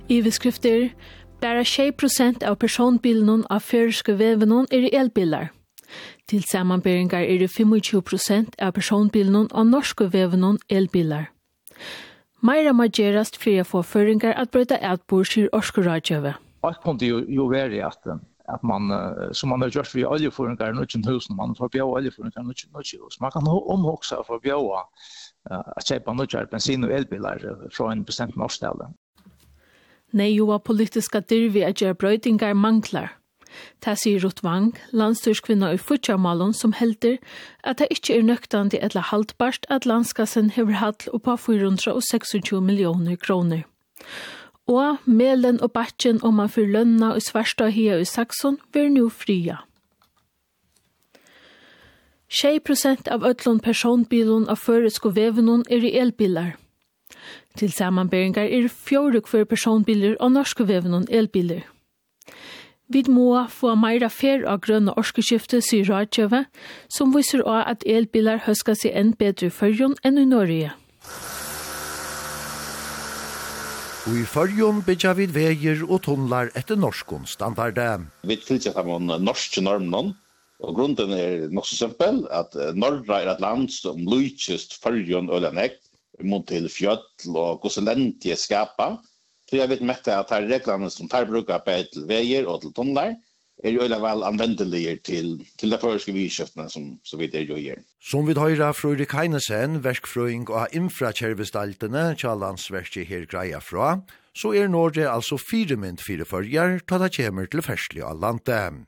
Iveskrifter, bara 6% av personbilen av føriske vevenon i elbilar. Til sammanberingar det 25% av personbilen av norske vevenon elbilar. Meira må gjerast for å få føringar at brøyda atbord sier Orskuradjøve. Alt kunne jo være at man, som man har gjort for oljeføringar i 19.000, man får bjøve oljeføringar i 19.000. Man kan omhoksa for bjøve at kjøpe nødgjør bensin og elbilar fra en bestemt årsdel. Nei, jo av politiska dyrvi at gjøre brøydingar manglar. Det sier Ruth Wang, landstyrskvinna i Futjarmalen, som helder at det ikke nøktandi eller haltbart at landskassen hever hatt oppa 426 millioner kroner. Og melen og batjen om man får lønna i Svarstad hia i Saxon vil nu fria. 6% av ötlund personbilen av føresko vevenon i elbilar. Til sammanberingar 4 personbiler og norske vevenon elbiler. Vi må få meira fer av grønne orskeskifte, sier Radjøve, som viser også at elbilar høsker seg enn bedre i Førjon enn i Norge. I Førjon bygger vi veier og tunnlar etter norskon standarder. Vi fylser sammen norske normen, og grunnen nok så simpel, at Norra et land som lykest Førjon og Lenekt, mot til fjøtl og goselentje skapa. Så jeg vet mest at her reglene som tar bruker på til veier og til tunnlar, jo vel anvendelige til de førske vidskjøftene som vi jo gjør. Som vi hører fra Ulrik Heinesen, verkfrøing og infrakjervestaltene til landsverket her greia fra, så Norge altså 4 mynd 4 førjer til det kommer til ferslig av landet.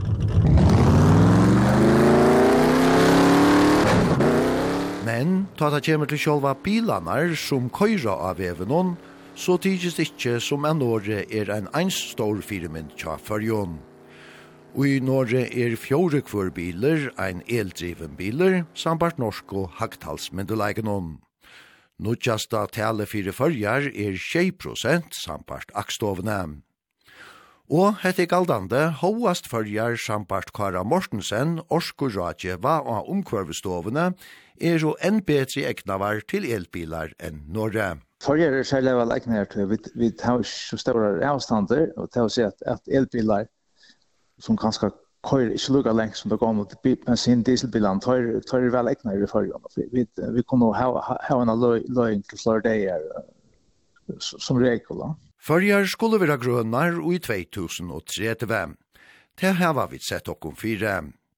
Men ta det kommer til sjølva bilanar som køyra av vevenon, så tidligst ikke som Norge en stor 4 mynd tja førjon. Og i Norge 4 biler, en eldriven biler, samt norsk og hagtalsmyndeleigenon. Nudjasta tale 4 førjar 6% samt akstovene. Og hette galdande hovast førjar samt Kara Mortensen, Orskuradjøva og omkvarvestovene jo enn bedre egnavar til elbilar enn Norge. Førjar særlig vel egnar til vi tar så store avstander, og til å si at elbilar som kanskje kører ikke lukka lengt som det går mot bensin dieselbilen, tar vel egnar i Førjon. Vi kunne ha en løgn til flere dager som regel. Førjar skulle være grønnar i 2030. Det her var vi sett okkom 4.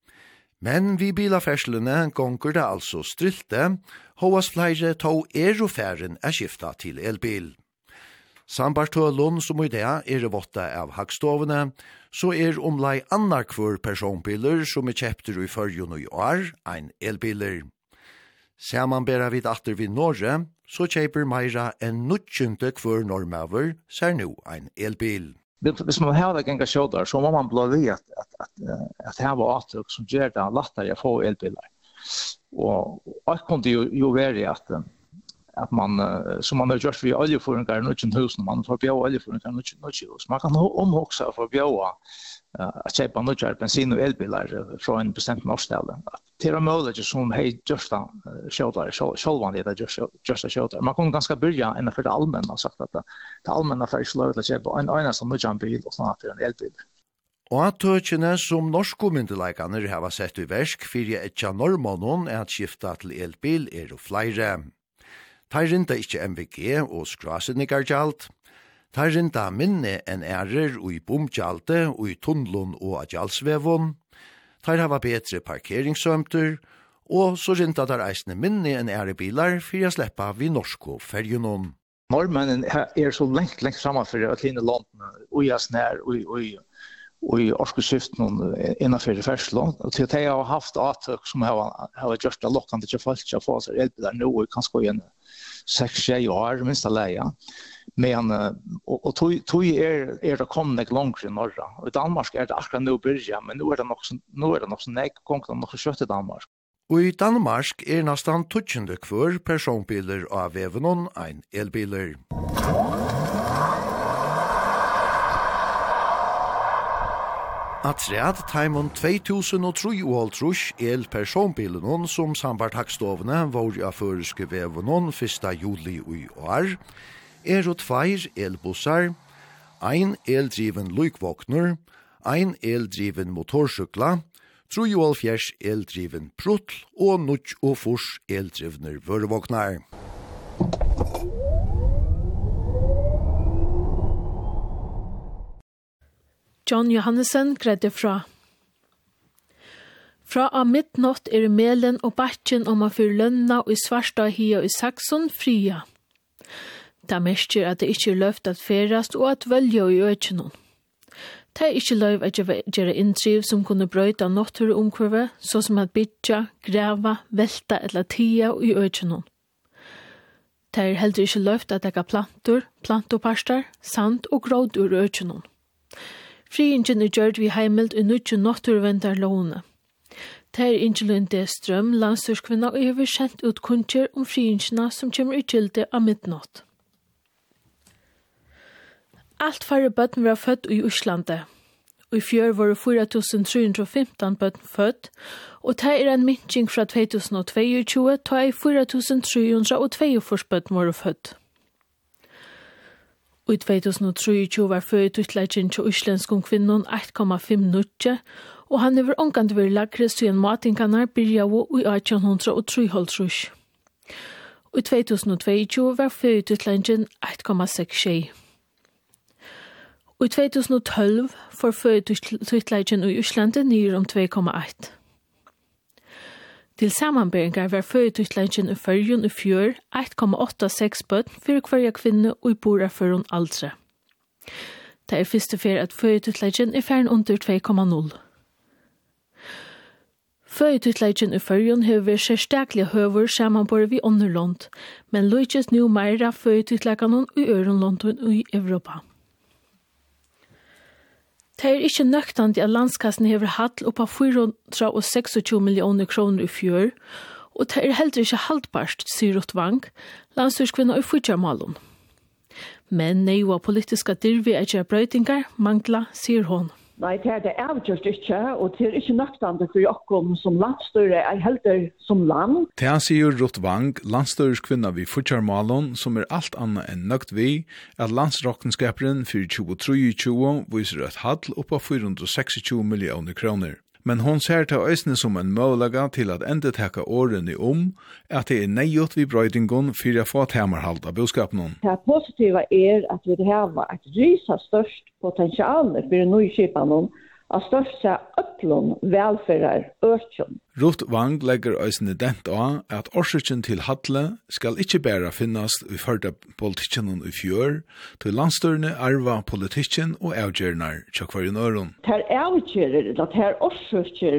Men vi bilaferslene gonger det altså strilte, hovas flere tog og færen skifta til elbil. Sambartølun som i det votta av hagstovene, så omlai annar kvar personbiler som kjepter i Førjon og i år, ein elbiler. Ser man bera vid atter vid Norge, så kjøper meira enn 90 kvar normaver, ser nu ein elbil. Hvis man har det genga kjødder, så må man bli at her var atøk som gjør det lettere å få elbiler. Og alt kunne jo være at man, som man har gjort for oljeføringar i 19.000, man får bjøve oljeføringar i 19.000. Man kan omhoksa for bjøve at kjøpe nødgjør bensin og elbiler fra en bestemt årsdel. Det mulig som har gjort det kjødder, selvvanlig det gjør det kjødder. Man kan ganske byrja innenfor det allmenne og sagt at det allmenne får ikke lov til å kjøpe en eneste nødgjør bil og sånn at det en elbil. Og at tøkene som norske myndelegene har sett i versk for etja normånen at skifta til elbil og flere. Tar rinda ikke MVG og skrasennikargjalt. Tar rinda minne enn og i bomgjalte og i tunnelun og agjalsvevun. Tar hava betre parkeringssømter, og så rinda der eisne minne enn bilar for å sleppa vi norsko ferjunon. Norrmännen så lengt framme for at linje landene, og jeg snær, og i orskeskiften innenfor ferslån. Og til at jeg har haft atøk som har gjort det lokkende til folk til å få seg elbiler nå, og kanskje gå igjen 6-6 år, minst leia. Men, og tog det kommet langt i Norra. Og i Danmark det akkurat nå byrja, men nå det nok så nek, kongen nok så kjøtt i Danmark. Og i Danmark nesten 20 kvar personbiler av vevenon ein elbiler. Atread taimon 2003 el-personbilen som sambart hakstovene var av føreske vevenon 1. juli i år, og 2 elbussar, ein eldriven lykvåkner, ein eldriven motorsykla, 73 eldriven prutl og 94 eldrivner vørevåknar. John Johannesen gredde fra. Fra av midnatt melen og batjen om å fyre lønna og i svarsta hia i Saxon fria. Det merker at det ikke løft at ferast og at velja i økjenon. Det ikke løv at gjøre inndriv som kunne brøyta naturomkurve, så som at bytja, grava, velta eller tia i økjenon. Det heller ikke løft at dekka plantor, plantoparstar, sand og gråd ur økjenon. Friingen gjørt vi heimeld i nødje naturvendar lovene. Det ikke lønte strøm, landstyrskvinna og har sendt ut kunder om friingene som kommer i gilde av midnatt. Alt færre bøtten var født i Øslande. I fjør var 4.315 bøtten født, og det en minskning fra 2022, da 4.342 bøtten var født. I 2023 var fødutleggjen til Øslandskong kvinnon 1,5 nødje, og han var omgant ved lagre siden matingarna byrja i 1803. I 2022 var fødutleggjen 1,6. I 2012 får fødutleggjen i Øslande nere om 2,1. Til sammenberingar var fødutleggjen i Førjun i fjør 1,86 bøtt for hver kvinne og i bora føren aldre. Det første fer at fødutleggjen færen under 2,0. Fødutleggjen i Førjun har vært særstaklige høver sammenbore vi underlånt, men lykjes nu meira fødutleggjen i Ørenlånden og i Europa. Det ikke nøktende at landskassen hever hatt oppa 426 millioner kroner i fjør, og det heller ikke haltbart, sier Rotvang, landstyrskvinna i Fudjarmalun. Men nøyva politiska dirvi gjøre brøytingar mangla, sier hon. Nei, det avgjørst ikke, og det ikke nøktende for okkom som landstyre heller som land. Det sier Rotvang, landstyrskvinna vi Fudjarmalun, som alt annet enn nøkt vi, at landsrokkenskaperen for 2023 viser et handel oppa 426 millioner kroner. Men hon ser til øysene som en målega til at endeteka årene at det nøyot vi brøydingon for å få temarhalt av budskapen. Det positiva at vi har et rysa størst potensial for nøyskipanen av største øtlån velferder ørsjon. Ruth Wang legger øysene dent av at årsøkken til Hatle skal ikke bare finnes i førda politikken i fjør, til landstørene arva politikken og avgjørner tjokkvarjen øren. Det avgjører, at det årsøkker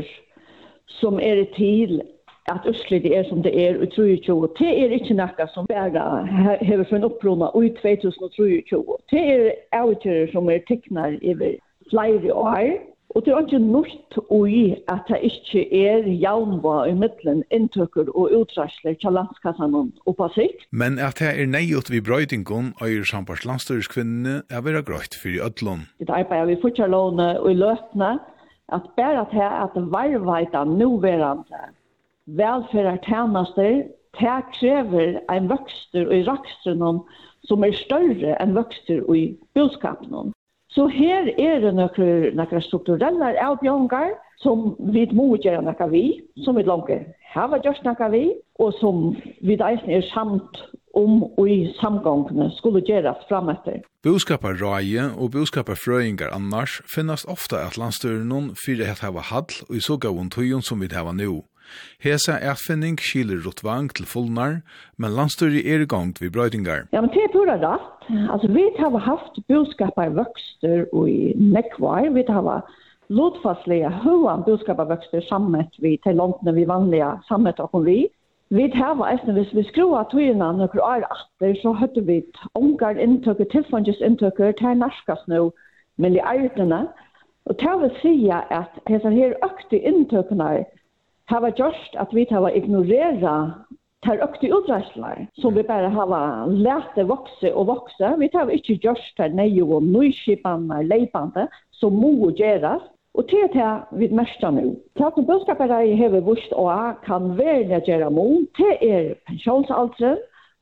som til at Østlige som det i 2023. Det ikke noe som bare har for en opprona i 2023. Det avgjører som tekner over flere år. Og det ikke nytt i at det ikke jaunva i midtelen inntøkker og utrasler til landskassan og på sikt. Men at det nøyot vi brøydingon og sambars landstyrskvinnene være grøyt for i ødlån. Det arbeider vi fortjallåne og i løtene at bare at varveita nuverande velferder tjenester det krever en vøkster i rakstren som større enn vøkster i budskapen. Så her det noen strukturelle avbjørnger som vi må gjøre noe vi, som vi langt har gjort noe vi, og som vi eisen samt og i samgångene skulle gjøres fremetter. Budskaparrøye og budskaparfrøyinger annars finnes ofte at landstyrene fyrir at hava hadl og i så gavun tøyen som vi hava nå. Hesa erfinning skiler Rotvang til fullnar, men landstyri i gongt vi brøydingar. Ja, men det pura rett. Altså, vi har haft budskapar vøkster og i nekvar. Vi har lodfastlige høan budskapar vøkster sammet vi til landene vi vanlige sammet og vi. Vi har hvis vi skrua tøyene noen år etter, så høtte vi omgar inntøkker, tilfanges inntøkker, til narskas nå milliardene. Og til å si at disse her økte inntøkkene har gjort at vi har ignorera tar økte utreisler, som vi bare har lært vokse og vokse. Vi har ikke gjort det nøye og nøyskipene, leipene, som må gjøres. Og til det vi mest nå. Til at budskapere har vist og kan være gjøre mål, det pensjonsalderen,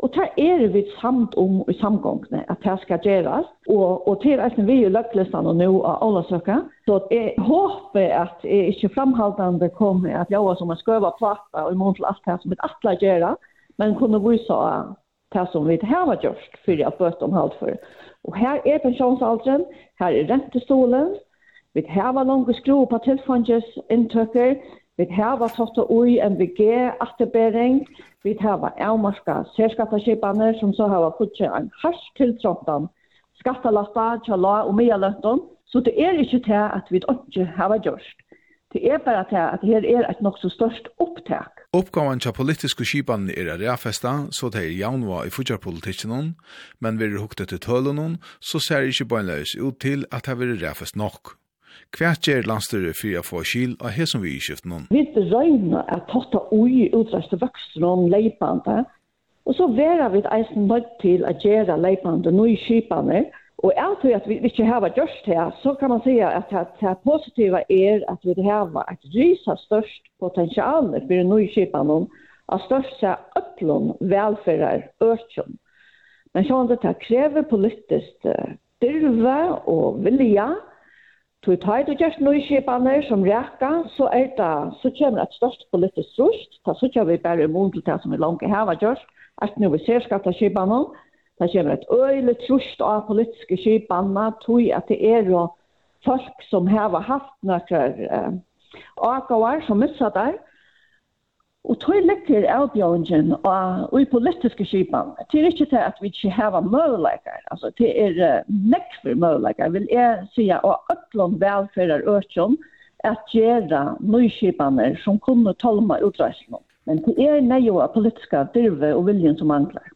Och där vi samt om i samgångne att det ska göras. Och till att vi ju löklistan och nu alla söka. Så att jag hoppas att det inte framhållande kommer att jag som skruva platta och i mån till allt det som ett attla göra. Men kunde visa det som vi har gjort för att böta om halt för. Och här är pensionsaldern, här är räntestolen. Vi har långa skruv på tillfånges intöker. Vi har tatt ui MVG atterbering. Vi har avmarska särskatteskipaner som så har fått en harsj tilltråktan skattelatta, tjala och mejalöfton. Så det är inte det att vi inte har gjort. Det är bara det att det är ett nog så störst upptag. Uppgåvan till politiska skipan är rafesta, så det är januar i futjarpolitiken, men vi är huktet till tölun, så ser det inte beinleis ut till att det är rafest nok. Kvært gjør landstyret for å få skil av det som vi skifter noen? Vi regner at tatt ui utreste vokster om leipande, og så verer vi eisen nødt til å gjøre leipande nye skipene. Og jeg tror at vi ikke har gjort det, så kan man si at det positive er at vi har et rysa størst potensial for nye skipene, av størst seg øtlån velfører ørkjøn. Men sånn at det krever politisk dyrve og vilja. Så tar du just nøyskipene som räcker så så kommer ett størst politisk trust. Så kommer vi bare imot til det som vi langt har gjort. At nu vi ser skatteskipene, det kommer ett øyelig trust av politiske skipene, tror at det jo folk som har haft noen akkurat som missatt der. Og tog ligger avbjørningen og i politiske skipene. Det er ikke til at vi ikke har muligheter. Altså, det nekver muligheter, vil jeg si, og øtlån velfører ørkjøn at gjøre nyskipene som kunne tolme utreisene. Men det er nøye politiske dyrve og viljen som mangler.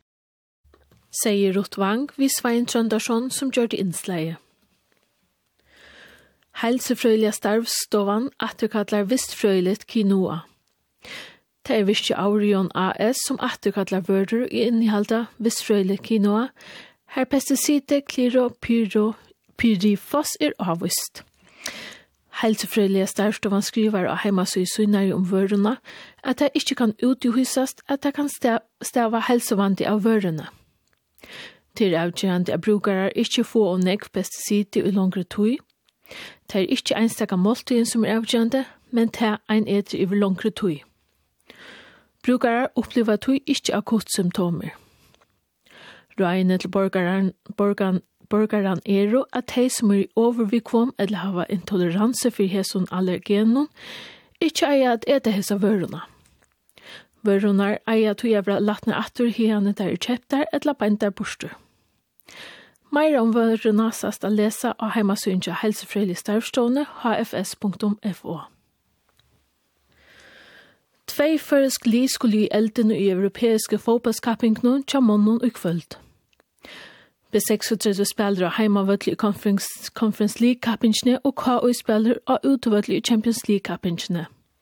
Sier Ruth Wang vid Svein Trøndarsson som gjør det innslaget. Helsefrøyelige starvstovan atterkallar vistfrøyeligt quinoa. Det er visst Aurion AS som atterkallar vörder i innehalda vistfrøyelig quinoa. Her pesticide chlorpyrifos avvist. Helsefrøyelige starvstovan skriver av heimasøysunnare om vörderna at det ikke kan utjuhysast at det kan stava helsevandi av vörderna. Det avgjørende av brukere ikke få og negv pesticide i langere tøy. Det er ikke enstaka måltøyen som avgjørende, men det er en etter i langere tøy. Brukere opplever tøy ikke akutt symptomer. Røyene til borgeren er at de som er i overvikvom eller har intoleranse for hesson allergenon, ikke eier at ete hessa vøruna. Vørunar eier at vi er latne atter hiene der kjepter eller beinter borster. Mer om vøruna sast å lese av heimasynja helsefrøylig starvstående hfs.fo. 2 føresk li skulle i elden i europeiske fotballskappingen til måneden og kvöld. B36 spiller av heimavøtlig Conference League-kappingene og KU spiller av utovøtlig Champions League-kappingene.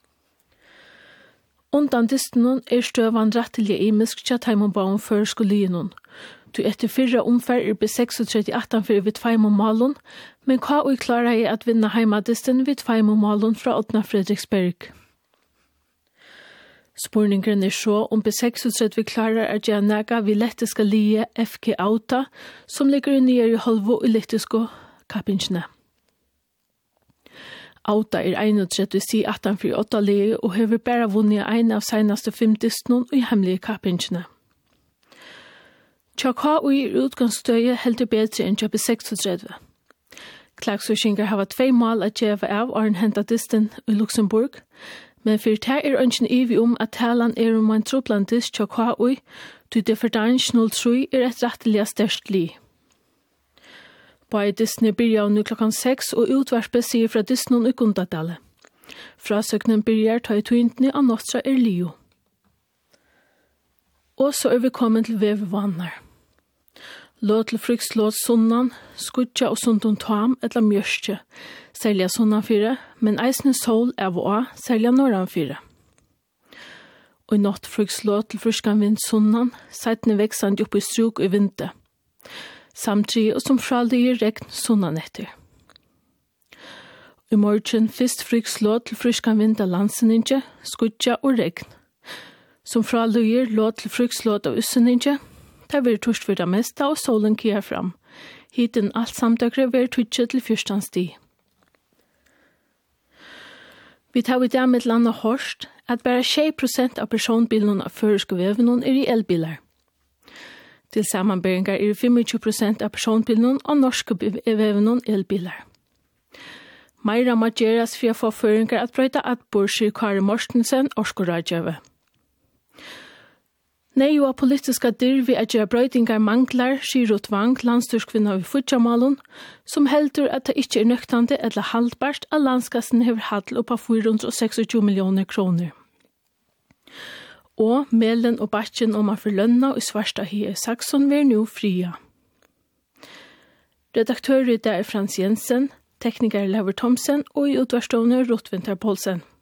Undan distenen støvan rettelige imisk til heimabauen føresk og lienen. Du etter 4 omfær B36 18 vid 2 malen, men KU klarer at vinne heimadisten vid 2 malen fra Otna Fredriksberg. Spurningen så om B36 vi klarer at gjøre nægge vi lettiske lie FK Auta, som ligger nere i halvo i lettiske kappingene. Auta 31 si 1848 lie og har bare vunnet en av senaste 50 i hemmelige kappingene. Tjaka og i utgangsstøye helt bedre enn B36. Klagsøkinger har 2 mål at gjøre av og hentet disten i Luxemburg, men for det ønsken ivi at talan om en troplandis til KUI, til differential 03 et rettelig størst li. Bare Disney byrjar nu klokken 6 og utvarspe sier fra Disney i Gundadale. Frasøknen byrjar ta i tøyntene av Nostra Lio. Og så vi kommet til vevevannar. Låt til frykslåt sunnan, skudja og sundun tam etla mjørstje, særlig sunnan 4, men eisne sol av og særlig norran 4. Og i natt frykslåt til fryskan vind sunnan, seitne veksand oppi struk i vinte. Samtidig og som fralde i regn sunnan etter. I morgen fyrst frykslåt til fryskan vind av landseninje, skudja og regn. Som fralde i låt til frykslåt av usseninje, der vil torst for det meste og solen kier fram. Hiten alt samdøkre vil tutsi til 14 sti. Vi tar i det med landa hårst at bare 6% av personbilen av føreske vevenon i elbilar. Til sammanberingar er 25% av personbilen av norske vevenon elbilar. Meira må gjeras for å få føringar at brøyta at Borsir Kari Mortensen Orskoradjøve. Nei og politiska dyrvi at gjøre brøytingar manglar, sier Rotvang, landstyrskvinna ved Futjamalun, som heldur at det ikke er nøktande eller haltbart at landskassen hever handel oppa 426 millioner kroner. Og melen og batchen om å forlønna i svarsta hie Saxon vil nu fria. Redaktør i det er Frans Jensen, tekniker Lever Thomsen og i utvarstående Rotvinter Polsen.